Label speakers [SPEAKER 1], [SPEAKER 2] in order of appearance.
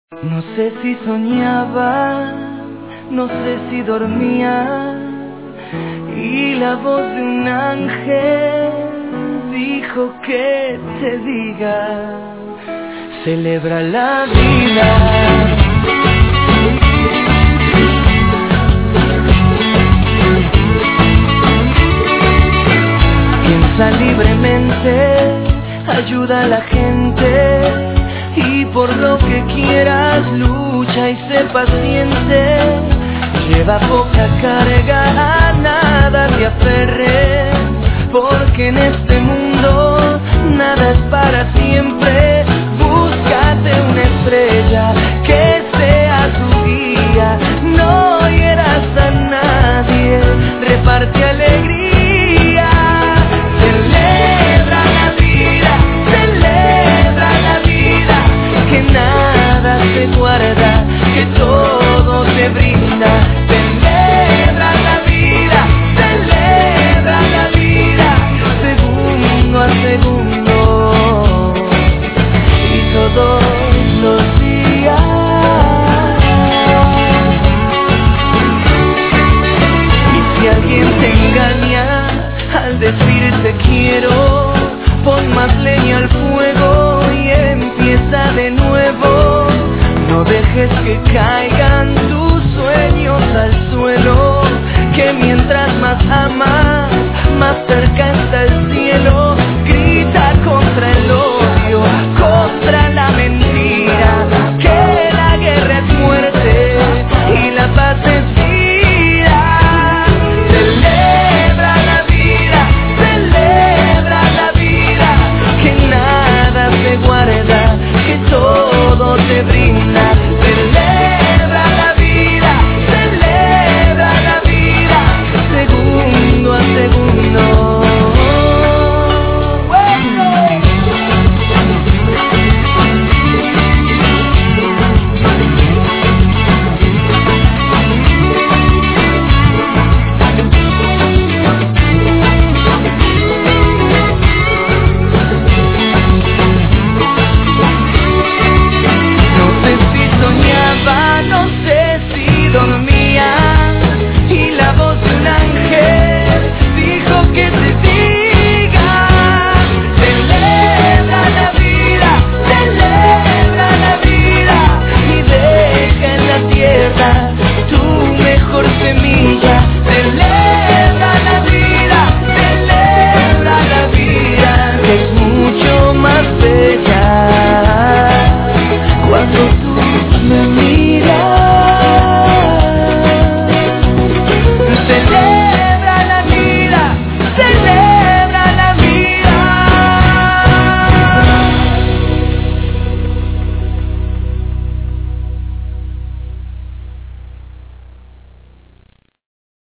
[SPEAKER 1] No sé si soñaba, no sé si dormía, y la voz de un ángel dijo que te diga, celebra la vida. Piensa libremente, ayuda a la gente, y por lo que quieras lucha y sé paciente. Lleva poca carga, a nada te aferres, porque en este mundo nada es para siempre. Búscate una estrella que sea tu guía, no hieras a nadie, reparte alegría. Celebra la vida, celebra la vida, que nada se guarda, que todo te brinda. Celebra la vida, celebra la vida, segundo a segundo y todos los días. Y si alguien te engaña al decirte quiero, pon más leña al fuego y empieza de nuevo. No dejes que caigan tus sueños al suelo.